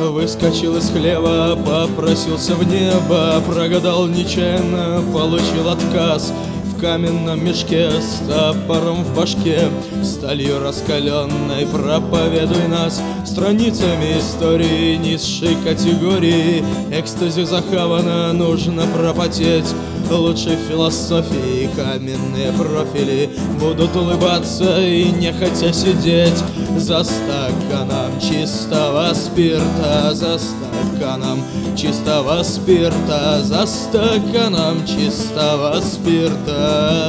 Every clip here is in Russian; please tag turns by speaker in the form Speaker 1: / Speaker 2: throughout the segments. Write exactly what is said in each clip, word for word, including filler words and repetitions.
Speaker 1: Выскочил из хлева, попросился в небо, прогадал нечаянно, получил отказ. В каменном мешке с топором в башке, сталью раскаленной проповедуй нас страницами истории низшей категории. Экстази захавана, нужно пропотеть. Лучше философии каменные профили будут улыбаться и не хотя сидеть за стаканом чистого спирта, за стаканом чистого спирта, за стаканом чистого спирта.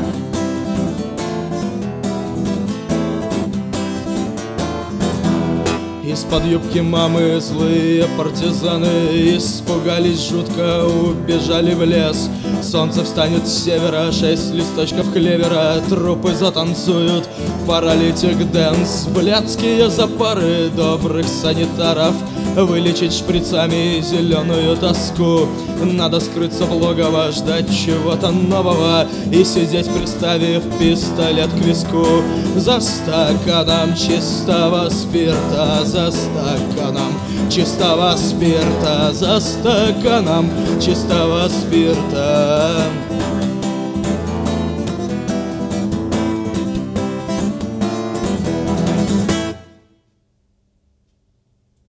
Speaker 1: Из-под юбки мамы злые партизаны испугались жутко, убежали в лес. Солнце встанет с севера, шесть листочков клевера, трупы затанцуют, паралитик дэнс. Блядские запары добрых санитаров вылечить шприцами зеленую тоску. Надо скрыться в логово, ждать чего-то нового и сидеть, приставив пистолет к виску. За стаканом чистого спирта, за стаканом чистого спирта, за стаканом чистого спирта.